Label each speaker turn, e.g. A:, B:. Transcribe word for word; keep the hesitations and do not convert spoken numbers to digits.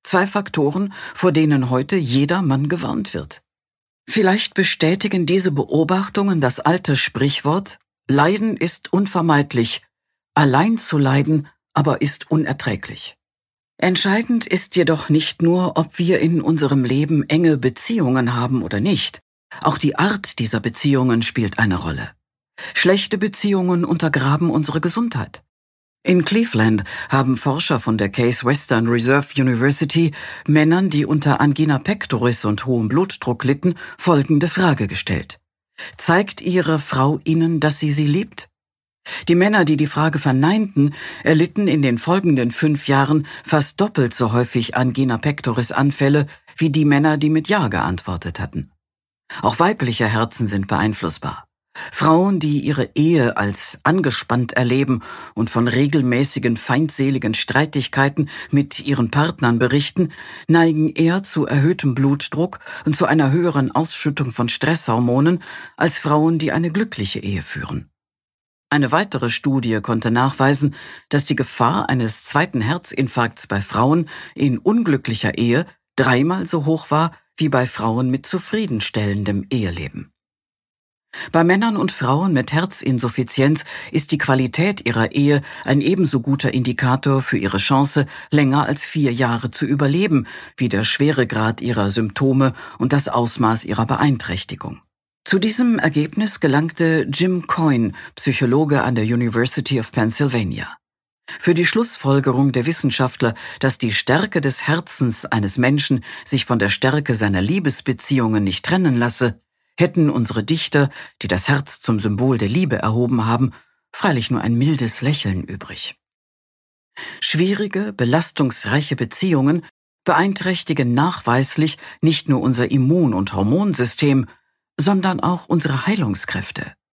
A: Zwei Faktoren, vor denen heute jeder Mann gewarnt wird. Vielleicht bestätigen diese Beobachtungen das alte Sprichwort: Leiden ist unvermeidlich, allein zu leiden aber ist unerträglich. Entscheidend ist jedoch nicht nur, ob wir in unserem Leben enge Beziehungen haben oder nicht. Auch die Art dieser Beziehungen spielt eine Rolle. Schlechte Beziehungen untergraben unsere Gesundheit. In Cleveland haben Forscher von der Case Western Reserve University Männern, die unter Angina pectoris und hohem Blutdruck litten, folgende Frage gestellt: Zeigt Ihre Frau Ihnen, dass sie sie liebt? Die Männer, die die Frage verneinten, erlitten in den folgenden fünf Jahren fast doppelt so häufig Angina pectoris Anfälle wie die Männer, die mit Ja geantwortet hatten. Auch weibliche Herzen sind beeinflussbar. Frauen, die ihre Ehe als angespannt erleben und von regelmäßigen feindseligen Streitigkeiten mit ihren Partnern berichten, neigen eher zu erhöhtem Blutdruck und zu einer höheren Ausschüttung von Stresshormonen als Frauen, die eine glückliche Ehe führen. Eine weitere Studie konnte nachweisen, dass die Gefahr eines zweiten Herzinfarkts bei Frauen in unglücklicher Ehe dreimal so hoch war wie bei Frauen mit zufriedenstellendem Eheleben. Bei Männern und Frauen mit Herzinsuffizienz ist die Qualität ihrer Ehe ein ebenso guter Indikator für ihre Chance, länger als vier Jahre zu überleben, wie der Schweregrad ihrer Symptome und das Ausmaß ihrer Beeinträchtigung. Zu diesem Ergebnis gelangte Jim Coyne, Psychologe an der University of Pennsylvania. Für die Schlussfolgerung der Wissenschaftler, dass die Stärke des Herzens eines Menschen sich von der Stärke seiner Liebesbeziehungen nicht trennen lasse, hätten unsere Dichter, die das Herz zum Symbol der Liebe erhoben haben, freilich nur ein mildes Lächeln übrig. Schwierige, belastungsreiche Beziehungen beeinträchtigen nachweislich nicht nur unser Immun- und Hormonsystem, sondern auch unsere Heilungskräfte.